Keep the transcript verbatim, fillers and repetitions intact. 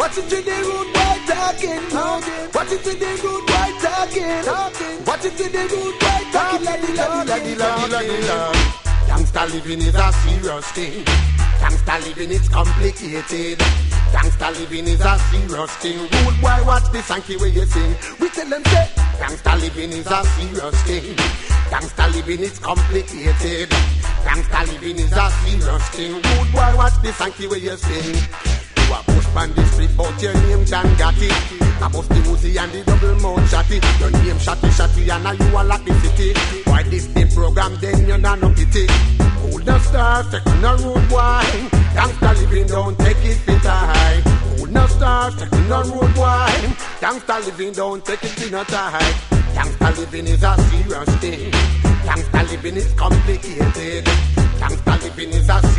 Watch it with the rude boy talking. Watch it with the rude boy talking. Watch it with the rude boy talking. Laddy, laddy, laddy, laddy, laddy, laddy. Gangsta living is a serious thing. Gangsta living is complicated. Gangsta living is a serious thing. Rude boy, watch the Sankey way you sing. We tell them say, gangsta living is a serious thing. Gangsta living is complicated. Gangsta living is a serious thing. Rude boy, watch the Sankey way you sing. You a push on the street, but your name John Gotti. I bust the Uzi and the double mouth shotty. Your name Shotty Shotty and now you a lock the city. Why this the program then you not no pity. Hold the stars, take on a road wine. Gangsta living don't take it fit high. Hold the stars, take on a road wine. Gangsta living don't take it fit high. Gangsta living is a serious thing. Gangsta living is complicated. Gangsta living is a